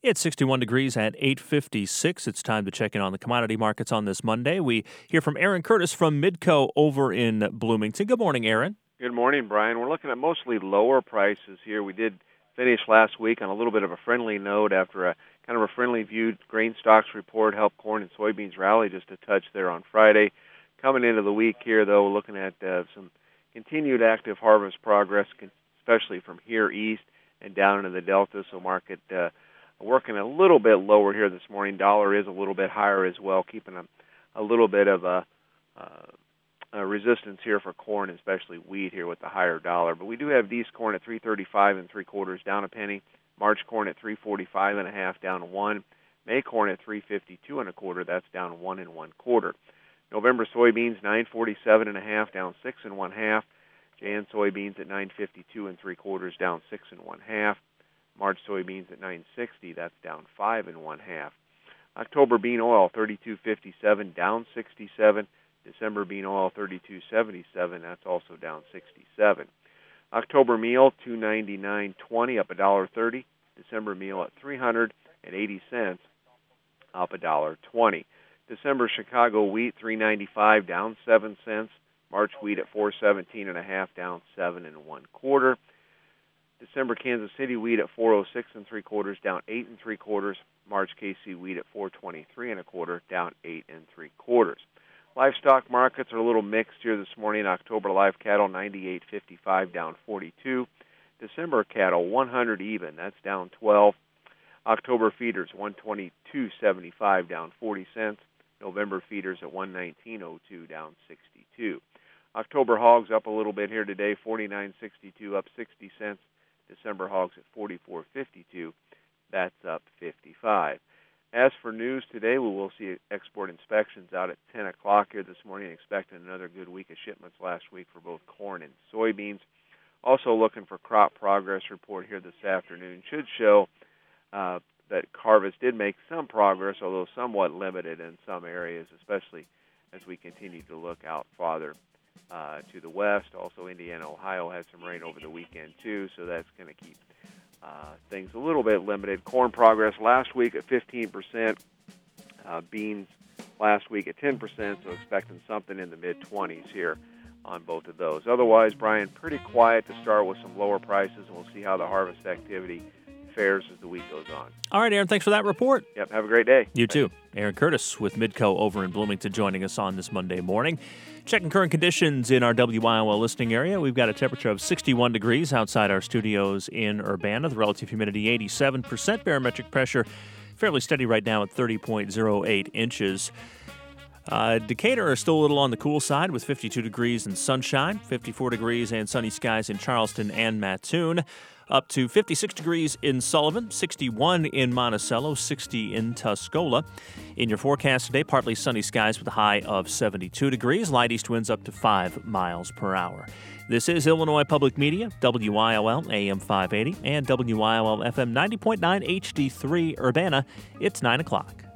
It's 61 degrees at 8:56. It's time to check in on the commodity markets on this Monday. We hear from Aaron Curtis from Midco over in Bloomington. Good morning, Aaron. Good morning, Brian. We're looking at mostly lower prices here. We did finish last week on a little bit of a friendly note after a kind of a friendly viewed grain stocks report helped corn and soybeans rally just a touch there on Friday. Coming into the week here, though, looking at some continued active harvest progress, especially from here east and down into the Delta. So market working a little bit lower here this morning. Dollar is a little bit higher as well, keeping a little bit of a resistance here for corn, especially wheat here with the higher dollar. But we do have D's corn at 3.35 3/4, down a penny. March corn at 3.45 1/2, down 1. May corn at 3.52 1/4, that's down 1 1/4. November soybeans 9.47 1/2, down 6 1/2. Jan soybeans at 9.52 3/4, down 6 1/2. March soybeans at 9.60, that's down 5 1/2. October bean oil 32.57, down 67. December bean oil 32.77, that's also down 67. October meal 299.20, up $1.30. December meal at 300.80 cents, up $1.20. December Chicago wheat 395, down 7 cents. March wheat at 417 1/2, down 7 1/4. December Kansas City wheat at 406 3/4, down 8 3/4. March KC wheat at 423 1/4, down 8 3/4. Livestock markets are a little mixed here this morning. October live cattle 98.55, down 42. December cattle 100 even, that's down 12. October feeders 122.75, down 40 cents. November feeders at 119.02, down 62. October hogs up a little bit here today, 49.62, up 60 cents. December hogs at 44.52, that's up 55. As for news today, we will see export inspections out at 10 o'clock here this morning, expecting another good week of shipments last week for both corn and soybeans. Also looking for crop progress report here this afternoon. Should show that harvest did make some progress, although somewhat limited in some areas, especially as we continue to look out farther to the west. Also, Indiana, Ohio had some rain over the weekend, too, so that's going to keep things a little bit limited. Corn progress last week at 15%, beans last week at 10%, so expecting something in the mid-20s here on both of those. Otherwise, Brian, pretty quiet to start with some lower prices, and we'll see how the harvest activity fares as the week goes on. All right, Aaron, thanks for that report. Yep, have a great day. You too. Aaron Curtis with Midco over in Bloomington joining us on this Monday morning. Checking current conditions in our WIOL listening area. We've got a temperature of 61 degrees outside our studios in Urbana. The relative humidity 87%. Barometric pressure fairly steady right now at 30.08 inches. Decatur is still a little on the cool side with 52 degrees and sunshine, 54 degrees and sunny skies in Charleston and Mattoon, up to 56 degrees in Sullivan, 61 in Monticello, 60 in Tuscola. In your forecast today, partly sunny skies with a high of 72 degrees, light east winds up to 5 miles per hour. This is Illinois Public Media, WIOL AM 580 and WIOL FM 90.9 HD3 Urbana. It's 9 o'clock.